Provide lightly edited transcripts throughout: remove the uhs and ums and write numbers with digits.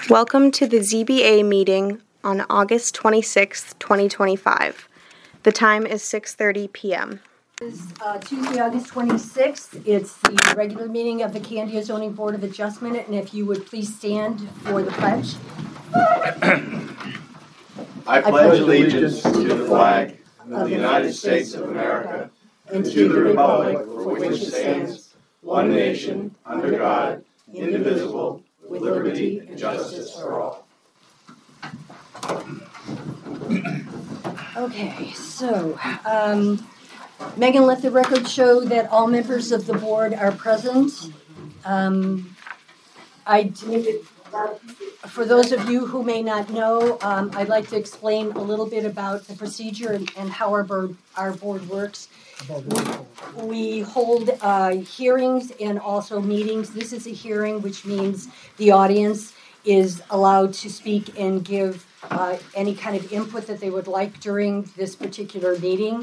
Welcome to the ZBA meeting on August 26th, 2025. The time is 6:30 p.m. It's Tuesday, August 26th. It's the regular meeting of the Candia Zoning Board of Adjustment, and if you would please stand for the pledge. I pledge allegiance to the flag of the United States of America and to the republic for which it stands, one nation, under God, indivisible, with liberty and justice for all. Okay, so Megan, let the record show that all members of the board are present. For those of you who may not know, I'd like to explain a little bit about the procedure and how our board works. We hold hearings and also meetings. This is a hearing, which means the audience is allowed to speak and give any kind of input that they would like during this particular meeting.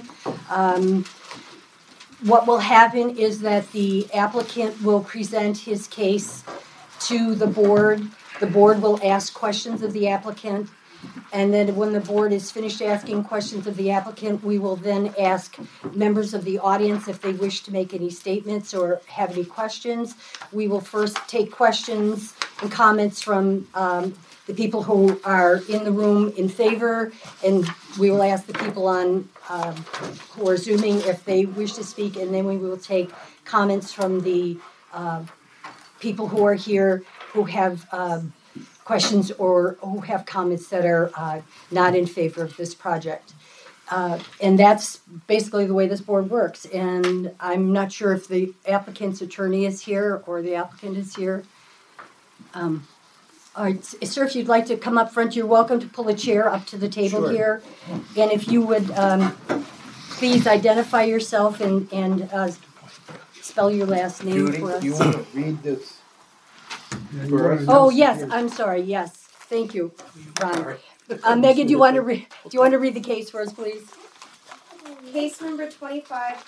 What will happen is that the applicant will present his case to the board. The board will ask questions of the applicant, and then when the board is finished asking questions of the applicant, we will then ask members of the audience if they wish to make any statements or have any questions. We will first take questions and comments from the people who are in the room in favor, and we will ask the people on who are Zooming if they wish to speak, and then we will take comments from the people who are here who have questions or who have comments that are not in favor of this project. And that's basically the way this board works. And I'm not sure if the applicant's attorney is here or the applicant is here. All right, sir, if you'd like to come up front, you're welcome to pull a chair up to the table here. And if you would please identify yourself and spell your last name Judy, for us. do you want to read this? Oh, yes, I'm sorry, yes. Thank you, Ron. Megan, do you want to read the case for us, please? Case number 25-007.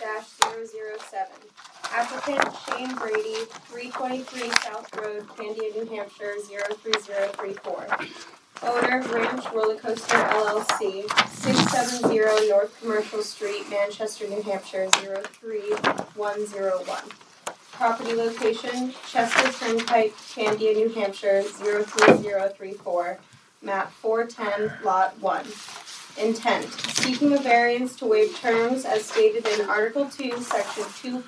Applicant Shane Brady, 323 South Road, Candia, New Hampshire, 03034. Owner, Ranch Roller Coaster LLC, 670 North Commercial Street, Manchester, New Hampshire, 03101. Property location, Chester Turnpike, Candia, New Hampshire, 03034, map 410, lot 1. Intent, seeking a variance to waive terms as stated in Article 2, Section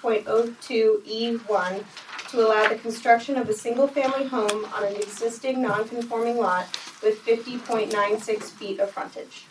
2.02E1 to allow the construction of a single-family home on an existing non-conforming lot with 50.96 feet of frontage.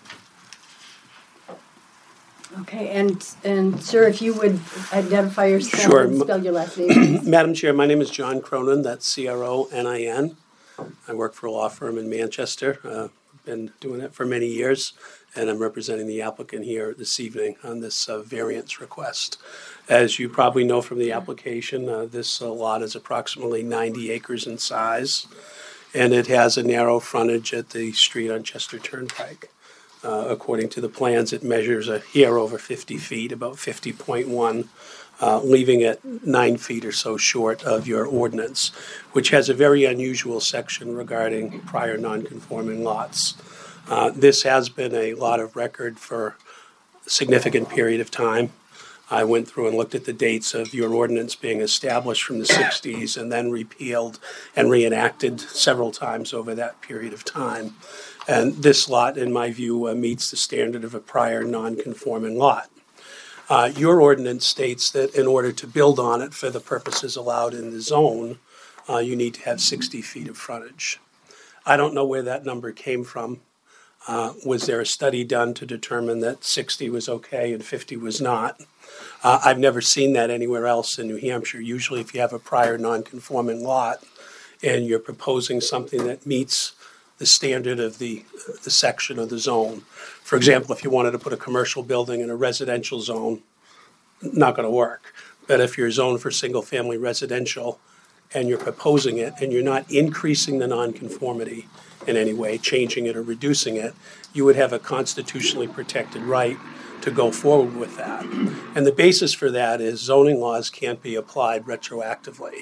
Okay, and sir, if you would identify yourself Sure. and spell your last name. Madam Chair, my name is John Cronin, that's C-R-O-N-I-N. I work for a law firm in Manchester. Been doing it for many years, and I'm representing the applicant here this evening on this variance request. As you probably know from the application, this lot is approximately 90 acres in size, and it has a narrow frontage at the street on Chester Turnpike. According to the plans, it measures a hair over 50 feet, about 50.1, leaving it 9 feet or so short of your ordinance, which has a very unusual section regarding prior non-conforming lots. This has been a lot of record for a significant period of time. I went through and looked at the dates of your ordinance being established from the 60s and then repealed and reenacted several times over that period of time. And this lot, in my view, meets the standard of a prior non-conforming lot. Your ordinance states that in order to build on it for the purposes allowed in the zone, you need to have 60 feet of frontage. I don't know where that number came from. Was there a study done to determine that 60 was okay and 50 was not? I've never seen that anywhere else in New Hampshire. Usually if you have a prior non-conforming lot and you're proposing something that meets the standard of the section of the zone. For example, if you wanted to put a commercial building in a residential zone, not going to work. But if you're zoned for single-family residential and you're proposing it and you're not increasing the nonconformity in any way, changing it or reducing it, you would have a constitutionally protected right to go forward with that. And the basis for that is zoning laws can't be applied retroactively.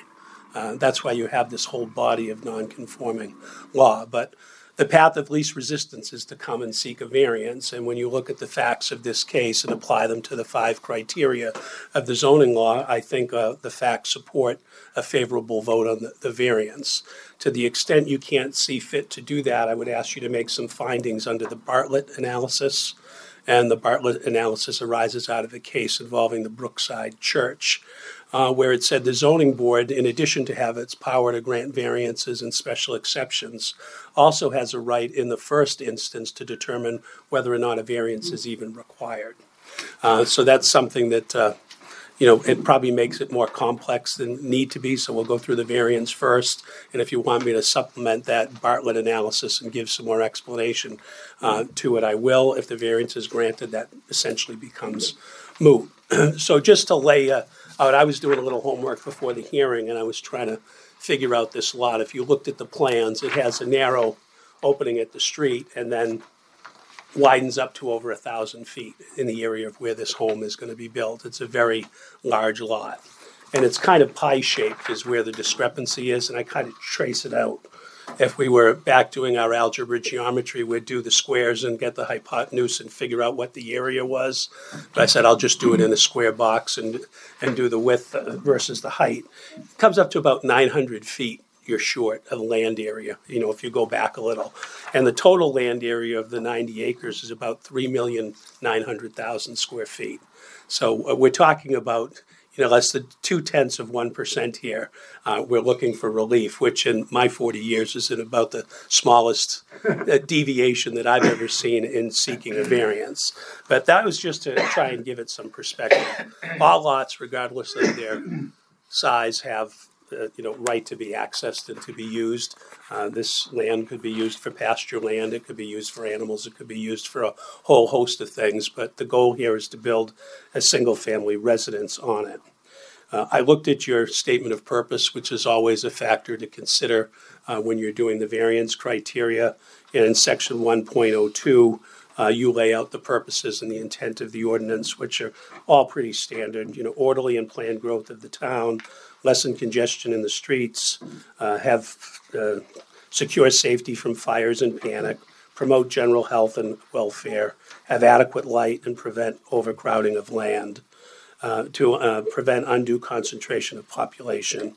That's why you have this whole body of non-conforming law. But the path of least resistance is to come and seek a variance. And when you look at the facts of this case and apply them to the 5 criteria of the zoning law, I think the facts support a favorable vote on the variance. To the extent you can't see fit to do that, I would ask you to make some findings under the Bartlett analysis. And the Bartlett analysis arises out of a case involving the Brookside Church, where it said the zoning board, in addition to have its power to grant variances and special exceptions, also has a right in the first instance to determine whether or not a variance is even required. So that's something that, it probably makes it more complex than need to be, so we'll go through the variance first. And if you want me to supplement that Bartlett analysis and give some more explanation to it, I will. If the variance is granted, that essentially becomes moot. So just to lay out, I was doing a little homework before the hearing, and I was trying to figure out this lot. If you looked at the plans, it has a narrow opening at the street and then widens up to over 1,000 feet in the area of where this home is going to be built. It's a very large lot. And it's kind of pie-shaped is where the discrepancy is, and I kind of trace it out. If we were back doing our algebra geometry, we'd do the squares and get the hypotenuse and figure out what the area was. But I said I'll just do it in a square box and do the width versus the height. It comes up to about 900 feet. You're short of land area, if you go back a little. And the total land area of the 90 acres is about 3,900,000 square feet. So we're talking about, less than 0.2% here. We're looking for relief, which in my 40 years is at about the smallest deviation that I've ever seen in seeking a variance. But that was just to try and give it some perspective. All lots, regardless of their size, have right to be accessed and to be used. This land could be used for pasture land, it could be used for animals, it could be used for a whole host of things, but the goal here is to build a single-family residence on it. I looked at your statement of purpose, which is always a factor to consider when you're doing the variance criteria. And in section 1.02, you lay out the purposes and the intent of the ordinance, which are all pretty standard, orderly and planned growth of the town, lessen congestion in the streets, have secure safety from fires and panic, promote general health and welfare, have adequate light and prevent overcrowding of land, to prevent undue concentration of population.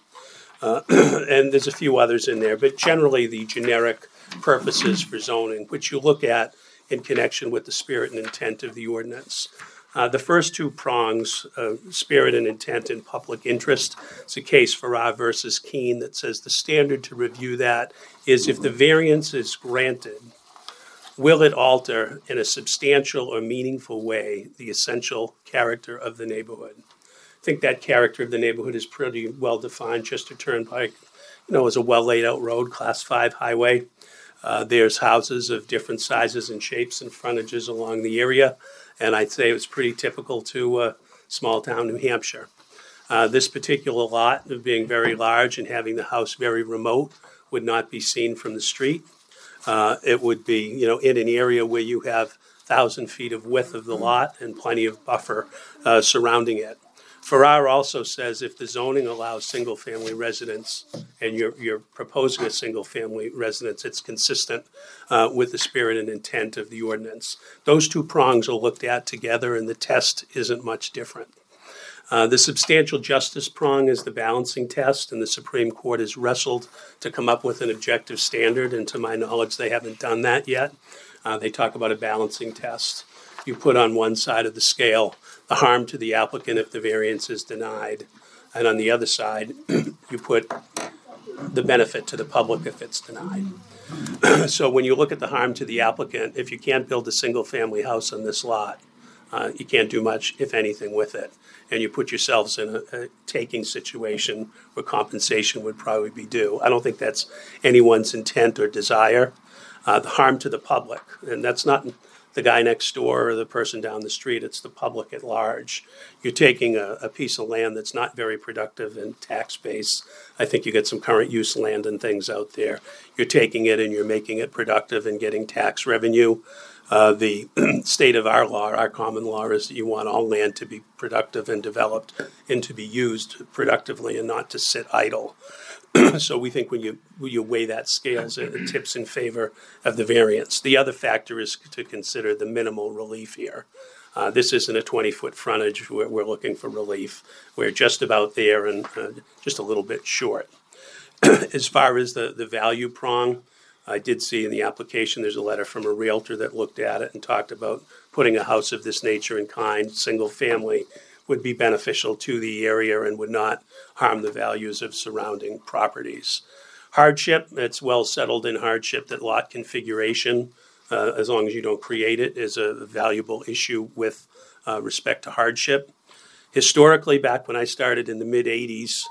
And there's a few others in there, but generally the generic purposes for zoning, which you look at in connection with the spirit and intent of the ordinance. The first 2 prongs, spirit and intent and public interest, it's a case Farrar versus Keene that says the standard to review that is if the variance is granted, will it alter in a substantial or meaningful way the essential character of the neighborhood? I think that character of the neighborhood is pretty well defined. Chester Turnpike, is a well laid out road, class 5 highway. There's houses of different sizes and shapes and frontages along the area. And I'd say it was pretty typical to small town New Hampshire. This particular lot, of being very large and having the house very remote, would not be seen from the street. It would be, in an area where you have 1,000 feet of width of the lot and plenty of buffer surrounding it. Farrar also says if the zoning allows single-family residence and you're proposing a single-family residence, it's consistent with the spirit and intent of the ordinance. Those 2 prongs are looked at together, and the test isn't much different. The substantial justice prong is the balancing test, and the Supreme Court has wrestled to come up with an objective standard, and to my knowledge, they haven't done that yet. They talk about a balancing test. You put on one side of the scale the harm to the applicant if the variance is denied, and on the other side, you put the benefit to the public if it's denied. So when you look at the harm to the applicant, if you can't build a single-family house on this lot, you can't do much, if anything, with it. And you put yourselves in a taking situation where compensation would probably be due. I don't think that's anyone's intent or desire. The harm to the public, and that's not the guy next door or the person down the street. It's the public at large. You're taking a piece of land that's not very productive in tax base. I think you get some current use land and things out there. You're taking it and you're making it productive and getting tax revenue. The state of our law, our common law, is that you want all land to be productive and developed and to be used productively and not to sit idle. So we think when you weigh that scales, it tips in favor of the variance. The other factor is to consider the minimal relief here. This isn't a 20-foot frontage. We're looking for relief. We're just about there and just a little bit short. As far as the value prong, I did see in the application there's a letter from a realtor that looked at it and talked about putting a house of this nature in kind, single family, would be beneficial to the area and would not harm the values of surrounding properties. Hardship, it's well settled in hardship that lot configuration, as long as you don't create it, is a valuable issue with respect to hardship. Historically, back when I started in the mid-'80s,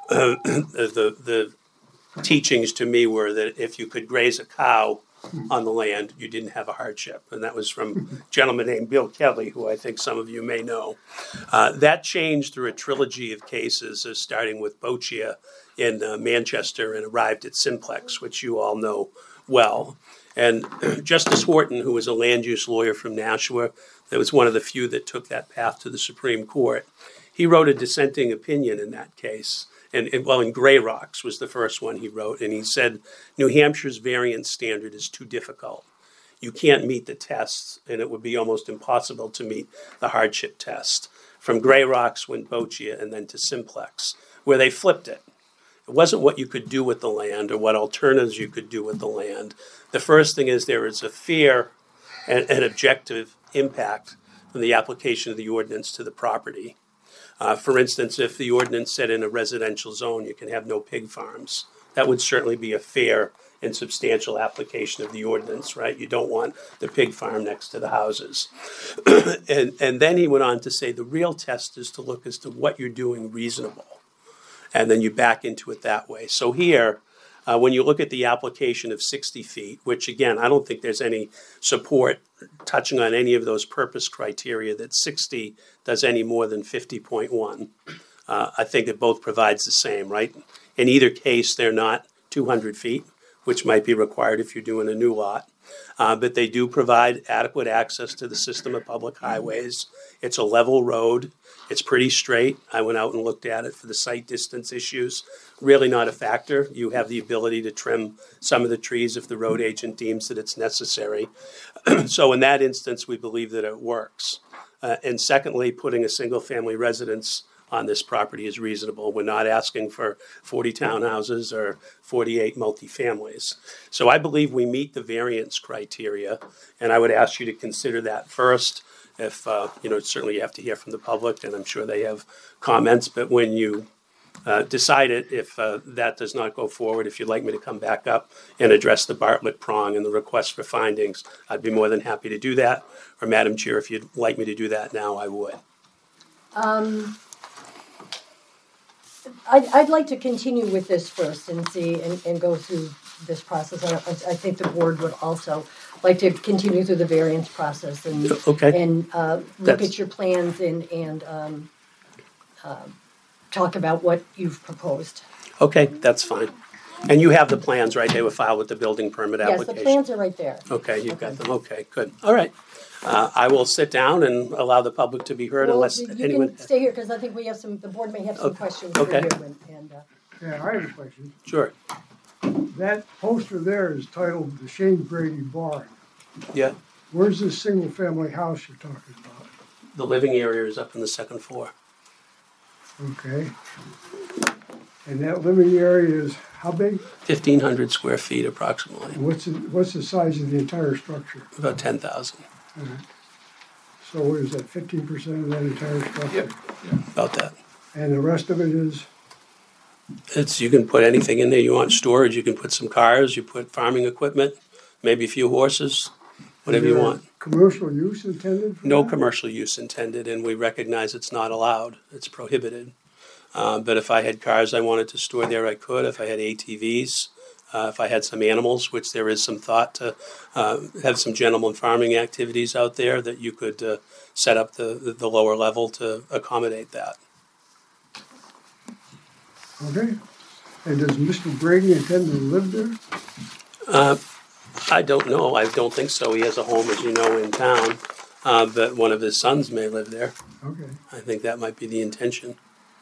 the teachings to me were that if you could graze a cow on the land, you didn't have a hardship. And that was from a gentleman named Bill Kelly, who I think some of you may know. That changed through a trilogy of cases, starting with Boccia in Manchester and arrived at Simplex, which you all know well. And Justice Horton, who was a land use lawyer from Nashua, that was one of the few that took that path to the Supreme Court, he wrote a dissenting opinion in that case. And in Gray Rocks was the first one he wrote, and he said, New Hampshire's variance standard is too difficult. You can't meet the tests, and it would be almost impossible to meet the hardship test. From Gray Rocks went Boccia and then to Simplex, where they flipped it. It wasn't what you could do with the land or what alternatives you could do with the land. The first thing is there is a fair and objective impact from the application of the ordinance to the property. For instance, if the ordinance said in a residential zone you can have no pig farms, that would certainly be a fair and substantial application of the ordinance, right? You don't want the pig farm next to the houses. And then he went on to say the real test is to look as to what you're doing reasonable. And then you back into it that way. So here, when you look at the application of 60 feet, which again, I don't think there's any support touching on any of those purpose criteria that 60 does any more than 50.1. I think it both provides the same, right? In either case, they're not 200 feet, which might be required if you're doing a new lot. But they do provide adequate access to the system of public highways. It's a level road. It's pretty straight. I went out and looked at it for the sight distance issues. Really not a factor. You have the ability to trim some of the trees if the road agent deems that it's necessary. So in that instance, we believe that it works. And secondly, putting a single-family residence on this property is reasonable. We're not asking for 40 townhouses or 48 multifamilies. So I believe we meet the variance criteria, and I would ask you to consider that first. If, certainly you have to hear from the public, and I'm sure they have comments, but when you decide it, if that does not go forward, if you'd like me to come back up and address the Bartlett prong and the request for findings, I'd be more than happy to do that. Or Madam Chair, if you'd like me to do that now, I would. I'd like to continue with this first and see and go through this process. I think the board would also like to continue through the variance process and look at your plans and talk about what you've proposed. Okay, that's fine. And you have the plans, right? They were filed with the building permit application? Yes, the plans are right there. Okay, you've got them. Okay, good. All right. I will sit down and allow the public to be heard unless anyone... You can stay here because I think the board may have some questions for you. Yeah, I have a question. Sure. That poster there is titled the Shane Brady Barn. Yeah. Where's this single-family house you're talking about? The living area is up on the second floor. Okay. And that living area is how big? 1,500 square feet approximately. And what's the size of the entire structure? About 10,000. So what is that, 15% of that entire structure? Yep. About that. And the rest of it is? You can put anything in there you want. Storage, you can put some cars, you put farming equipment, maybe a few horses, whatever you want. Commercial use intended for No that? commercial use intended, and we recognize it's not allowed. It's prohibited. But if I had cars I wanted to store there, I could. If I had ATVs, If I had some animals, which there is some thought to have some gentleman farming activities out there, that you could set up the lower level to accommodate that. Okay. And does Mr. Brady intend to live there? I don't know. I don't think so. He has a home, as you know, in town, but one of his sons may live there. Okay. I think that might be the intention.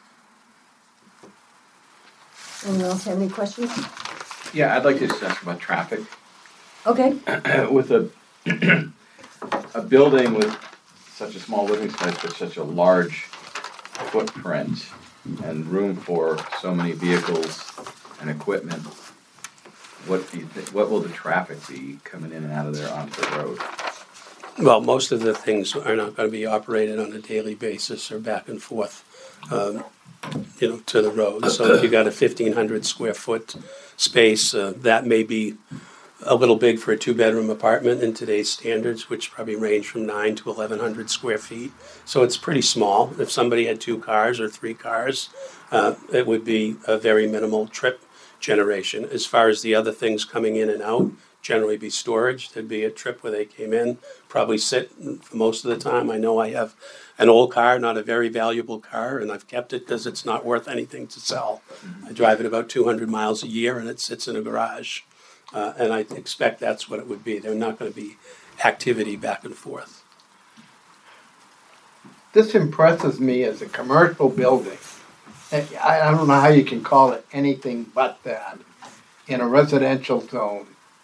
Anyone else have any questions? Yeah, I'd like to just ask about traffic. Okay. With a building with such a small living space but such a large footprint and room for so many vehicles and equipment, what will the traffic be coming in and out of there onto the road? Well, most of the things are not going to be operated on a daily basis or back and forth, to the road. So if you got a 1,500 square foot space, that may be a little big for a 2-bedroom apartment in today's standards, which probably range from 9 to 1,100 square feet. So it's pretty small. If somebody had 2 cars or 3 cars, it would be a very minimal trip generation. As far as the other things coming in and out, generally be storage. There'd be a trip where they came in, probably sit for most of the time. I know I have an old car, not a very valuable car, and I've kept it because it's not worth anything to sell. I drive it about 200 miles a year, and it sits in a garage. And I expect that's what it would be. They're not going to be activity back and forth. This impresses me as a commercial building. I don't know how you can call it anything but that in a residential zone.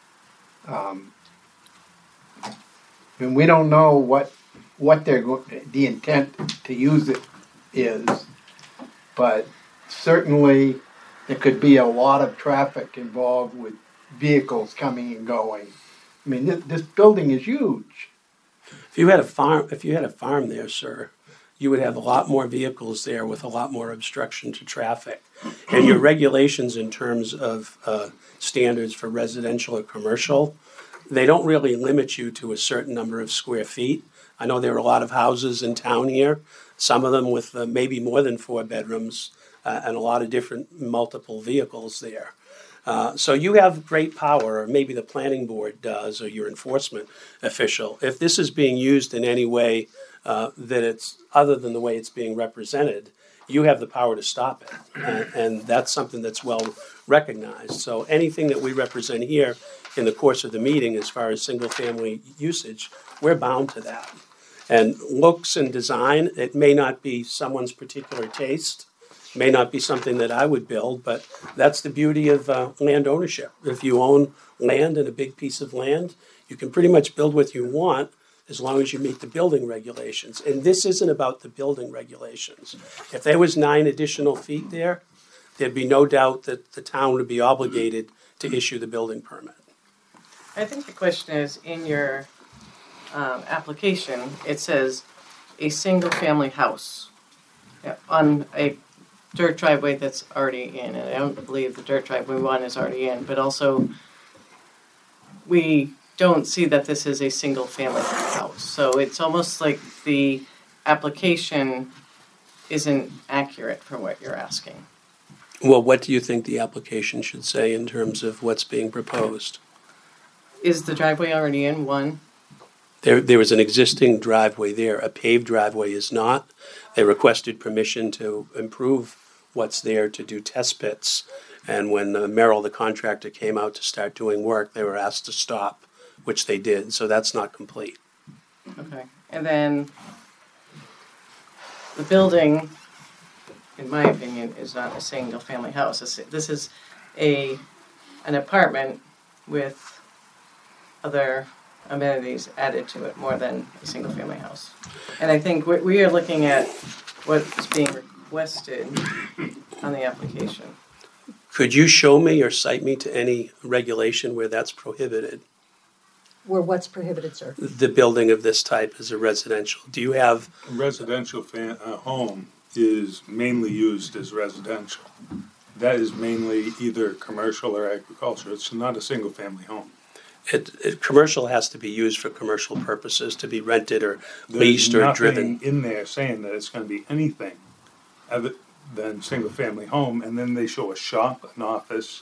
And we don't know what the intent to use it is, but certainly there could be a lot of traffic involved with vehicles coming and going. I mean, this building is huge. If you had a farm there, sir, you would have a lot more vehicles there with a lot more obstruction to traffic. And your regulations in terms of standards for residential or commercial, they don't really limit you to a certain number of square feet. I know there are a lot of houses in town here, some of them with maybe more than 4 bedrooms and a lot of different multiple vehicles there. So you have great power, or maybe the planning board does, or your enforcement official. If this is being used in any way that it's other than the way it's being represented, you have the power to stop it. And that's something that's well recognized. So anything that we represent here in the course of the meeting as far as single-family usage, we're bound to that. And looks and design, it may not be someone's particular taste, may not be something that I would build, but that's the beauty of land ownership. If you own land and a big piece of land, you can pretty much build what you want as long as you meet the building regulations. And this isn't about the building regulations. If there was 9 additional feet there, there'd be no doubt that the town would be obligated to issue the building permit. I think the question is, in your application, it says a single-family house on a dirt driveway that's already in, and I don't believe the dirt driveway one is already in, but also we don't see that this is a single-family house. So it's almost like the application isn't accurate for what you're asking. Well, what do you think the application should say in terms of what's being proposed? Is the driveway already in one? There was an existing driveway there. A paved driveway is not. They requested permission to improve what's there to do test pits. And when Merrill, the contractor, came out to start doing work, they were asked to stop, which they did. So that's not complete. Okay. And then the building, in my opinion, is not a single-family house. This is an apartment with other amenities added to it more than a single-family house. And I think we are looking at what's being requested on the application. Could you show me or cite me to any regulation where that's prohibited? Where what's prohibited, sir? The building of this type is a residential. Do you have... A residential home is mainly used as residential. That is mainly either commercial or agriculture. It's not a single-family home. Commercial has to be used for commercial purposes, to be rented or leased or driven. There's nothing in there saying that it's going to be anything other than single-family home, and then they show a shop, an office,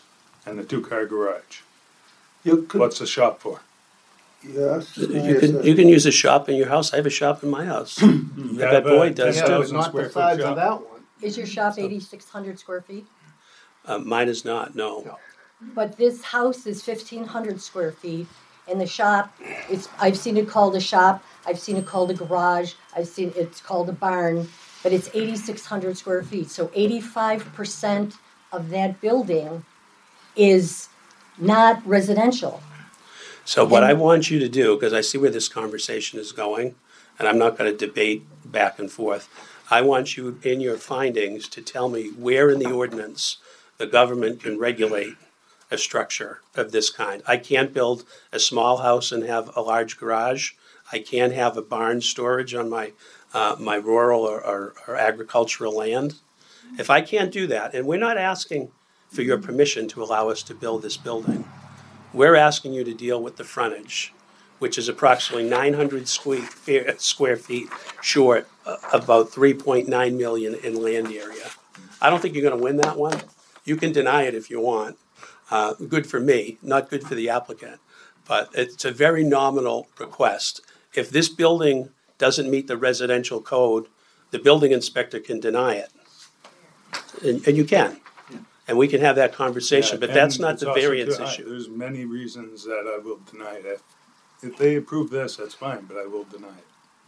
and a two-car garage. You could, What's the shop for? yes. You can use a shop in your house. I have a shop in my house. I bet Boyd does Yeah, but too. not the size of that one. Is your shop 8,600 square feet? Mine is not, no. No. But this house is 1,500 square feet, and the shop, I've seen it called a shop, I've seen it called a garage, I've seen it's called a barn, but it's 8,600 square feet. So 85% of that building is not residential. So what I want you to do, because I see where this conversation is going, and I'm not going to debate back and forth, I want you in your findings to tell me where in the ordinance the government can regulate a structure of this kind. I can't build a small house and have a large garage. I can't have a barn storage on my my rural or agricultural land. If I can't do that, and we're not asking for your permission to allow us to build this building, we're asking you to deal with the frontage, which is approximately 900 square feet short of about 3.9 million in land area. I don't think you're going to win that one. You can deny it if you want. Good for me, not good for the applicant. But it's a very nominal request. If this building doesn't meet the residential code, the building inspector can deny it. And you can. And we can have that conversation, but that's And not it's the also variance too high. issue. There's many reasons that I will deny it. If they approve this, that's fine, but I will deny it.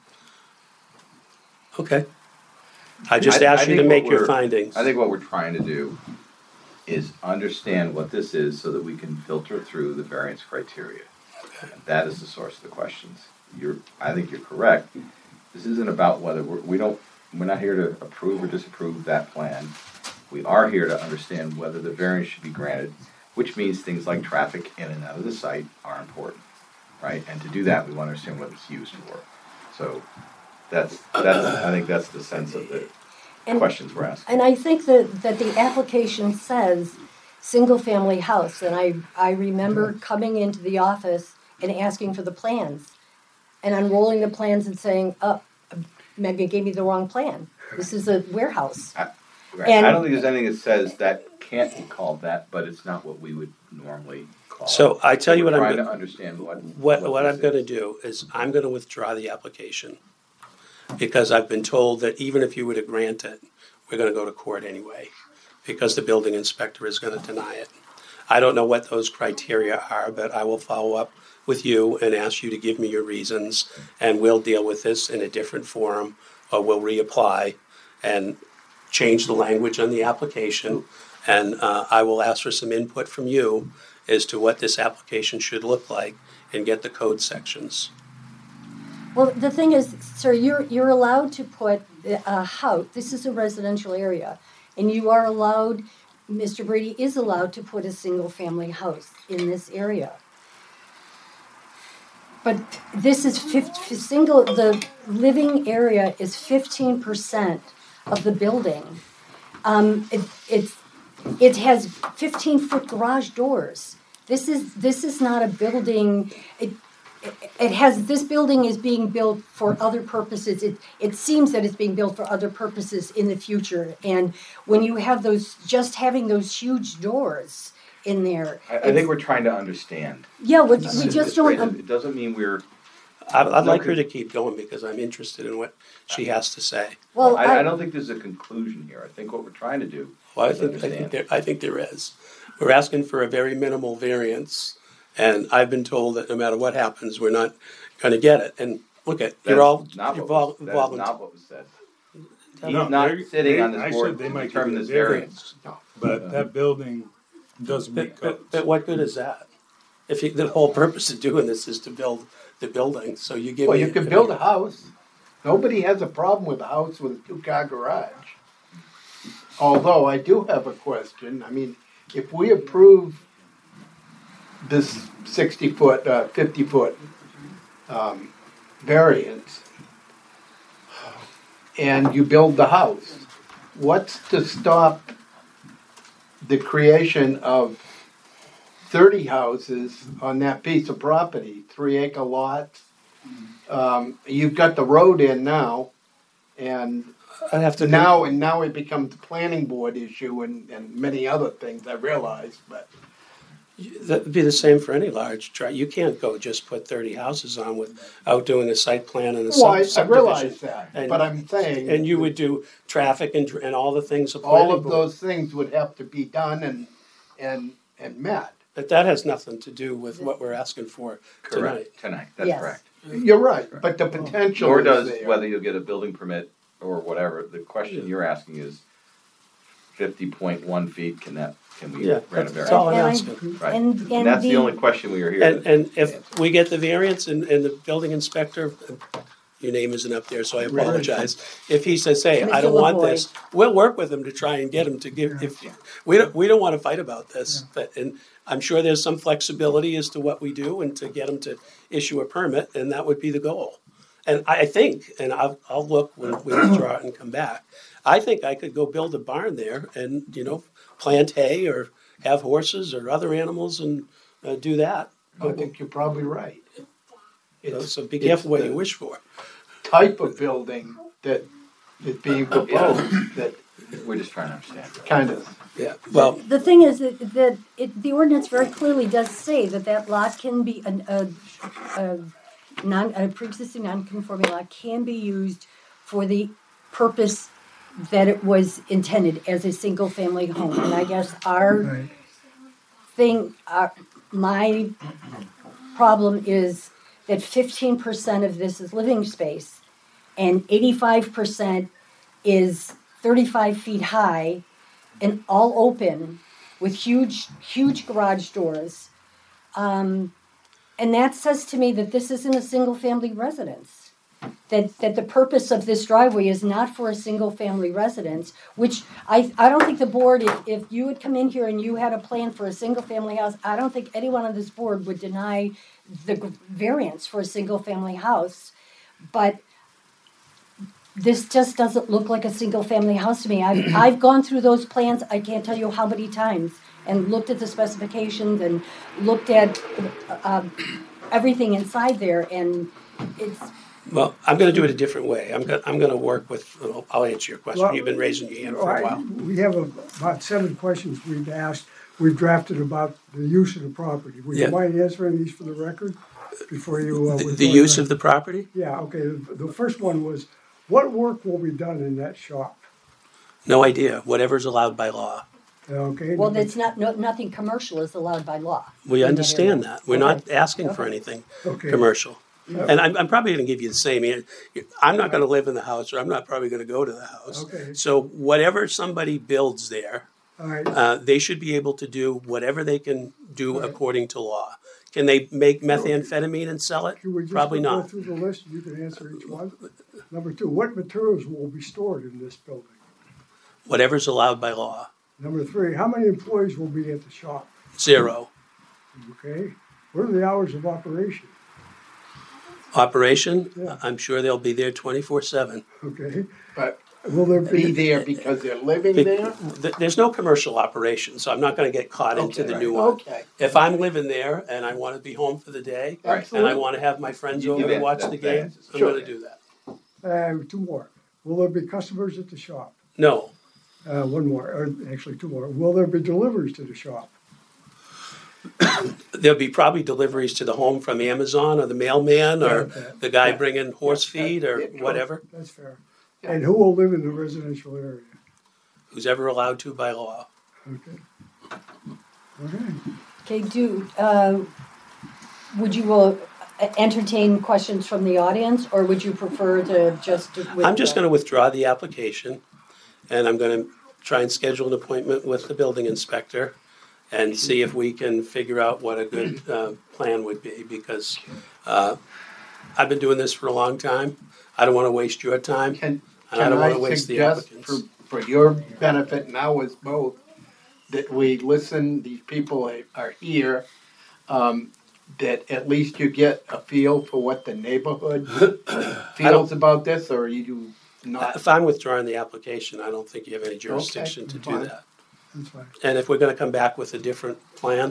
Okay. I just I asked you to think make what your we're- findings. I think what we're trying to do is understand what this is so that we can filter through the variance criteria. And that is the source of the questions. I think you're correct. This isn't about whether we're not here to approve or disapprove that plan. We are here to understand whether the variance should be granted, which means things like traffic in and out of the site are important, right? And to do that, we want to understand what it's used for. So I think that's the sense of the And- questions we're asking. And I think that the application says single-family house, and I remember coming into the office and asking for the plans, and unrolling the plans and saying, oh, Megan gave me the wrong plan. This is a warehouse. Right. And- I don't think there's anything that says that can't be called that, but it's not what we would normally call it. So I tell you what We're I'm trying to go- understand what I'm this going to is. do is I'm going to withdraw the application because I've been told that even if you were to grant it, we're going to go to court anyway because the building inspector is going to deny it. I don't know what those criteria are, but I will follow up with you and ask you to give me your reasons, and we'll deal with this in a different forum, or we'll reapply and change the language on the application. And I will ask for some input from you as to what this application should look like and get the code sections. Well, the thing is, sir, you're allowed to put a house, this is a residential area, and you are allowed, Mr. Brady is allowed to put a single-family house in this area. But this is the living area is 15% of the building. It has 15-foot garage doors. This is not a building. This building is being built for other purposes. It seems that it's being built for other purposes in the future. And when you have having those huge doors in there. I think we're trying to understand. Yeah, we It's just great. don't. It doesn't mean we're. I'd like her to keep going because I'm interested in what she has to say. Well, I don't think there's a conclusion here. I think what we're trying to do. Well, is understand. I think there is. We're asking for a very minimal variance, and I've been told that no matter what happens, we're not going to get it. And look at That's not you're what was, that is volunteering. not what was said. He's No, not they're- sitting they- on I this board said they to might give determine you this a variance. But that building doesn't meet codes. But what good is that? If the whole purpose of doing this is to build the building, so you give Well, me. you can build a house. Nobody has a problem with a house with a two-car garage. Although I do have a question. I mean, if we approve this 60-foot, 50-foot variance, and you build the house, what's to stop the creation of 30 houses on that piece of property, 3-acre lots? You've got the road in now, and I have to now it becomes a planning board issue and many other things, I realize, but That'd be the same for any large you can't go just put 30 houses on without doing a site plan and a Well, I subdivision. realize that, And- but I'm saying. And you would do traffic and all the things. a All planning of board- those things would have to be done and met. But that has nothing to do with what we're asking for tonight. Tonight, that's Yes. correct. You're right, but the potential Nor is does there. whether you'll get a building permit or whatever. The question you're asking is 50.1 feet, can we Yeah, grant a that's all variance? I'm asking. Right. And That's the the- only question we are here. And to if answer. we get the variance and the building inspector, your name isn't up there, so I apologize. If he says, hey, I Mr. don't want Lavoy. this, we'll work with him to try and get him to give, we don't want to fight about this. And I'm sure there's some flexibility as to what we do and to get him to issue a permit, and that would be the goal. And I think, and I'll look when we withdraw it and come back, I think I could go build a barn there and, plant hay or have horses or other animals and do that. I think you're probably right. So be it's careful what the you wish for. Type of building that is being proposed that We're just trying to understand. kind of, Yeah, well, The thing is that the ordinance very clearly does say that lot can be a pre-existing non-conforming lot can be used for the purpose that it was intended as a single-family home. And I guess Right. my problem is that 15% of this is living space and 85% is 35 feet high and all open with huge garage doors. And that says to me that this isn't a single-family residence. That the purpose of this driveway is not for a single-family residence, which I don't think the board, if you had come in here and you had a plan for a single-family house, I don't think anyone on this board would deny the variance for a single-family house. But this just doesn't look like a single-family house to me. I've gone through those plans, I can't tell you how many times, and looked at the specifications and looked at everything inside there, and it's. well, I'm going to do it a different way. I'm going to work with. I'll answer your question. You've been raising your hand for a while. We have about 7 questions we've asked, we've drafted about the use of the property. Would Yeah. you mind answering these for the record before you? The use of the property? Yeah, okay, the first one was, what work will be done in that shop? No idea. Whatever's allowed by law. Okay? Well, that's nothing commercial is allowed by law. We understand area. that. We're not asking for anything Okay. commercial. And I'm probably going to give you the same answer. I'm not going to live in the house, or I'm not probably going to go to the house. Okay. So whatever somebody builds there, All right, they should be able to do whatever they can do according to law. Can they make methamphetamine and sell it? can we just Probably go not. through the list and you can answer each one? Number 2, what materials will be stored in this building? Whatever's allowed by law. Number 3, how many employees will be at the shop? 0. Okay, what are the hours of operation? Operation, Yeah. I'm sure they'll be there 24/7. Okay, but will there be be, there because they're living there? There's no commercial operation, so I'm not going to get caught into the new one. Okay, If I'm living there and I want to be home for the day, Right. and I absolutely. want to have my friends You over give to in, watch that's the the game, answer. I'm Sure. going to do that. 2 more. Will there be customers at the shop? No, 1 more, or actually 2 more. Will there be deliveries to the shop? there'll be probably deliveries to the home from Amazon or the mailman or Okay. the guy bringing horse feed or Yeah, whatever, That's fair. And who will live in the residential area? who's ever allowed to by law. Okay. Okay. Okay, would you entertain questions from the audience, or would you prefer to just? I'm just going to withdraw the application, and I'm going to try and schedule an appointment with the building inspector and see if we can figure out what a good plan would be, because I've been doing this for a long time. I don't want to waste your time, Can and I don't want to I waste the suggest applicants. for your benefit now as both, that we listen, these people are here, that at least you get a feel for what the neighborhood feels about this, or you do not? If I'm withdrawing the application, I don't think you have any jurisdiction to do fine. that. That's fine. And if we're going to come back with a different plan,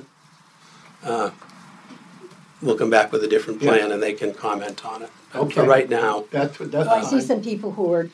we'll come back with a different plan and they can comment on it. But for Okay. right now, That's Well, I see fine. some people who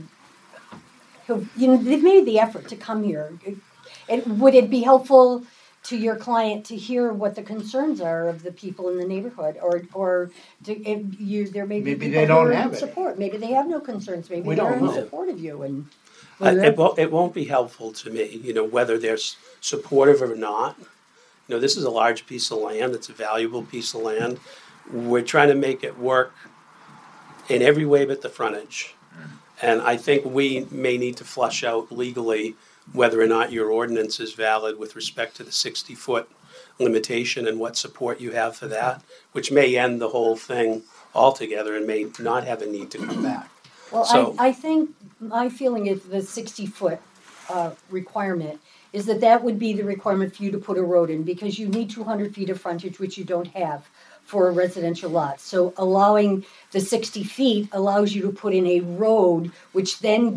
they've made the effort to come here. Would it be helpful to your client to hear what the concerns are of the people in the neighborhood, or there may be Maybe people they don't who are have in it. support, maybe they have no concerns, maybe We they're don't in know. support of you, and It won't be helpful to me, whether they're supportive or not. This is a large piece of land, it's a valuable piece of land. We're trying to make it work in every way but the frontage. And I think we may need to flush out legally whether or not your ordinance is valid with respect to the 60-foot limitation and what support you have for that, which may end the whole thing altogether and may not have a need to come back. well, So- I think my feeling is the 60-foot requirement is that would be the requirement for you to put a road in, because you need 200 feet of frontage, which you don't have for a residential lot. So allowing the 60 feet allows you to put in a road, which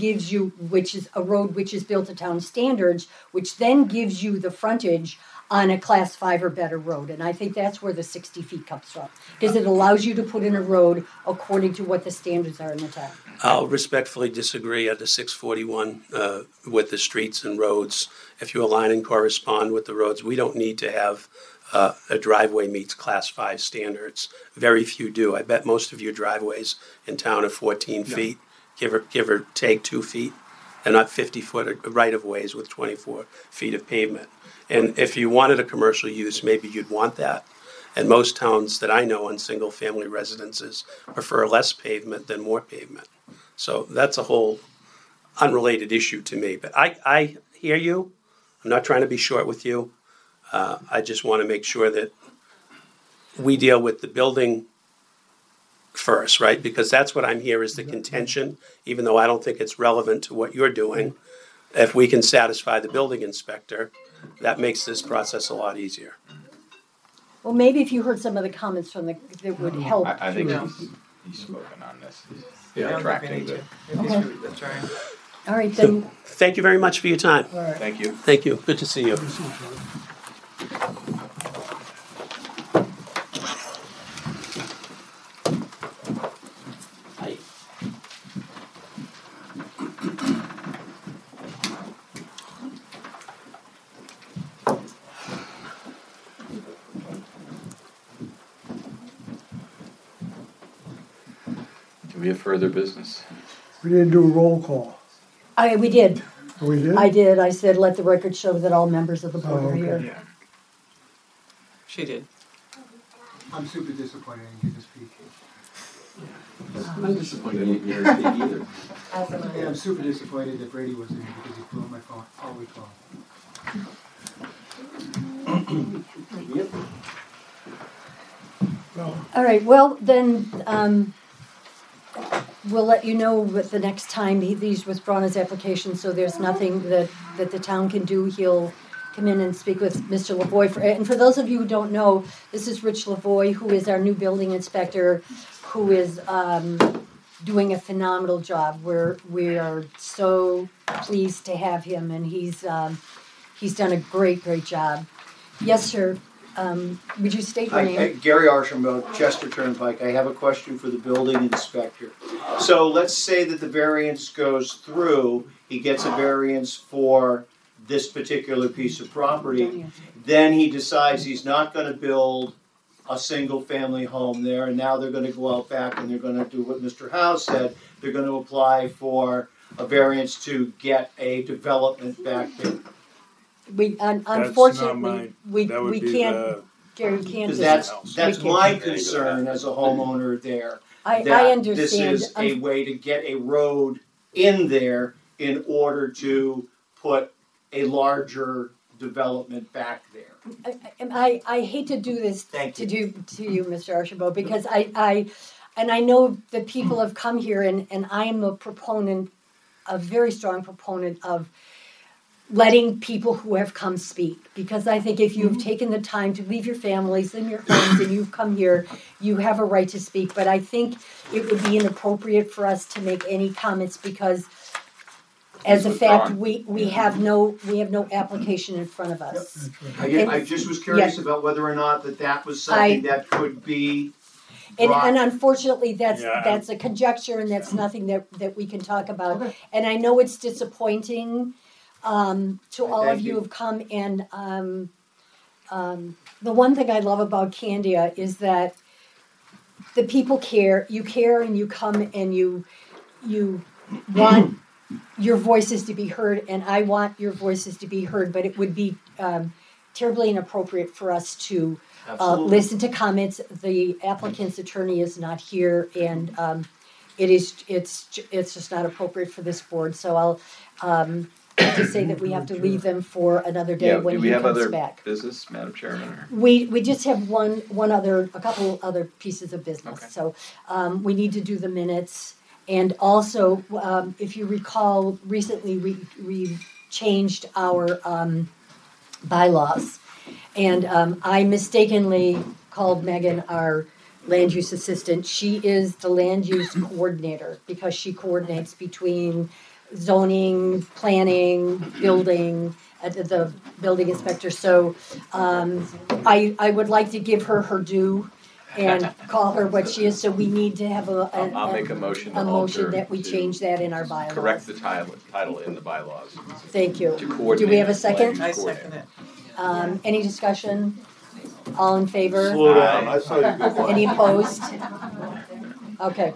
is a road which is built to town standards, which then gives you the frontage on a class 5 or better road. And I think that's where the 60 feet comes from, because it allows you to put in a road according to what the standards are in the town. I'll respectfully disagree at the 641 with the streets and roads. If you align and correspond with the roads, we don't need to have a driveway meets class 5 standards. Very few do. I bet most of your driveways in town are 14 feet, give or take 2 feet. They're not 50-foot right-of-ways with 24 feet of pavement. And if you wanted a commercial use, maybe you'd want that. And most towns that I know on single-family residences prefer less pavement than more pavement. So that's a whole unrelated issue to me. But I hear you. I'm not trying to be short with you. I just want to make sure that we deal with the building first, right? Because that's what I'm here is the contention, even though I don't think it's relevant to what you're doing. If we can satisfy the building inspector, that makes this process a lot easier. Well, maybe if you heard some of the comments from that would help. I think No. he's spoken on this. I don't think we Attracting need the, to. If he's Okay. really trying. All right, then, Thank you very much for your time. All right. thank you. Thank you. Good to see you. Hi. Do we have further business? We didn't do a roll call. we did. We did? I did. I said, let the record show that all members of the board Oh, are okay. here. Yeah. She did. I'm super disappointed I didn't get to speak. I'm disappointed you didn't speak either. Yeah, I'm super disappointed that Brady wasn't here because he blew up my phone all week long. All right, well, then, we'll let you know with the next time he's withdrawn his application, so there's nothing that the town can do. He'll come in and speak with Mr. Lavoy. And for those of you who don't know, this is Rich Lavoy, who is our new building inspector, who is doing a phenomenal job. We are so pleased to have him, and he's done a great job. Yes, sir. Would you state your name? Gary Archambault, Chester Turnpike. I have a question for the building inspector. So let's say that the variance goes through, he gets a variance for this particular piece of property. Then he decides he's not gonna build a single-family home there, and now they're gonna go out back and they're gonna do what Mr. Howe said. They're gonna apply for a variance to get a development back there. Unfortunately, we That would be can't, Gary, we can't. Because just- that's we my can't- concern as a homeowner there. I that understand. This is a way to get a road in there in order to put a larger development back there. I hate to do this Thank to you, Mr. Archambault, because I know that people have come here and I am a very strong proponent of letting people who have come speak, because I think if you've taken the time to leave your families and your homes and you've come here, you have a right to speak. But I think it would be inappropriate for us to make any comments because, as a fact, we have no application in front of us. I just was curious about whether or not that was something that could be brought. And unfortunately, Yeah, that's a conjecture, and that's nothing that we can talk about. And I know it's disappointing to all of you who have come, and the one thing I love about Candia is that the people care, and you come and you want your voices to be heard, and I want your voices to be heard, but it would be terribly inappropriate for us to listen to comments. The applicant's attorney is not here, and it's just not appropriate for this board. So I'll to say that we have to leave them for another day when he comes back. Business, Madam Chairman? Or? We just have a couple other pieces of business. Okay. So we need to do the minutes, and also if you recall, recently we changed our bylaws, and I mistakenly called Megan our land use assistant. She is the land use coordinator because she coordinates between zoning, planning, building, the building inspector. So I would like to give her due and call her what she is. So we need to have I'll make a motion. A motion that we change that in our bylaws. Correct the title in the bylaws. Thank you. To coordinate. Do we have a second? I second it. Any discussion? All in favor? Slow down, I saw you go by. Any opposed? Okay.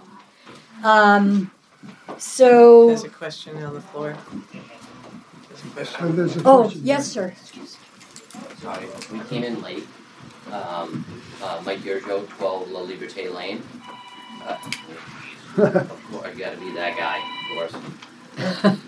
So. There's a question on the floor. There's a question. There's a Oh, question. yes, sir. Sorry, we came in late. Mike Yerjo, 12 La Liberté Lane. Of course, you gotta be that guy, of course.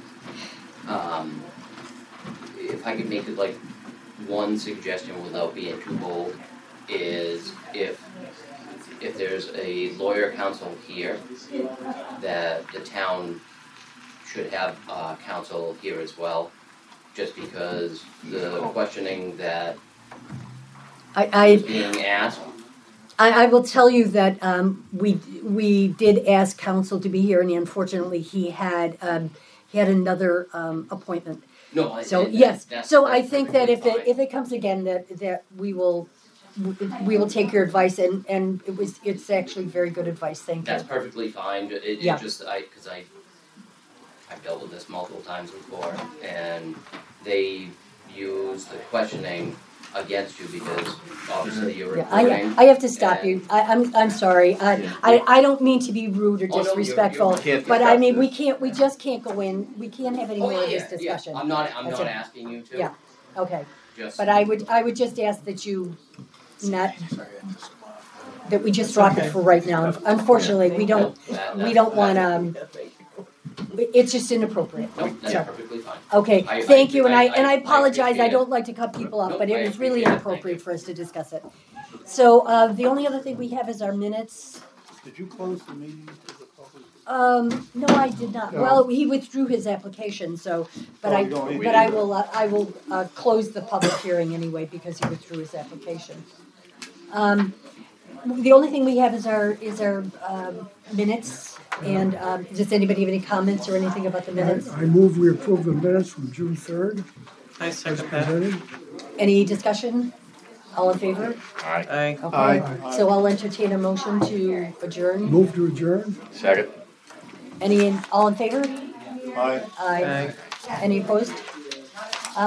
If I could make it like one suggestion without being too bold, is if there's a lawyer counsel here, that the town should have counsel here as well, just because the questioning that is being asked. I will tell you that we did ask counsel to be here, and unfortunately he had another appointment. No, So that's I think that perfectly if it comes again, that we will take your advice, and it's actually very good advice. Thank you. That's perfectly fine. It Yeah. just because I've dealt with this multiple times before, and they use the questioning against you because obviously you're Yeah, recording. I have to stop and- you. I'm sorry. I don't mean to be rude or Oh, no, disrespectful, you're but I mean discuss we just can't go in. We can't have any Oh, more of yeah, this discussion. I'm not That's it. asking you to. Yeah. Okay. Just But I would just ask that you that we just drop it for right now. Unfortunately, we don't want it's just inappropriate. No, that's So, perfectly fine. okay, I- thank you, and I I apologize. I appreciate it. don't like to cut people off, No, but I it was really appreciate it. inappropriate for us to discuss it. So the only other thing we have is our minutes. Did you close the meeting to the public? No, I did not. No. Well, he withdrew his application, so, but Oh, I, you don't need but to. I will close the public hearing anyway because he withdrew his application. The only thing we have is our minutes, and does anybody have any comments or anything about the minutes? I move we approve the minutes from June 3rd I as second that. presented. Any discussion? All in favor? Aye. Okay, so I'll entertain a motion to adjourn. Move to adjourn. Second. All in favor? Aye. Aye. Any opposed?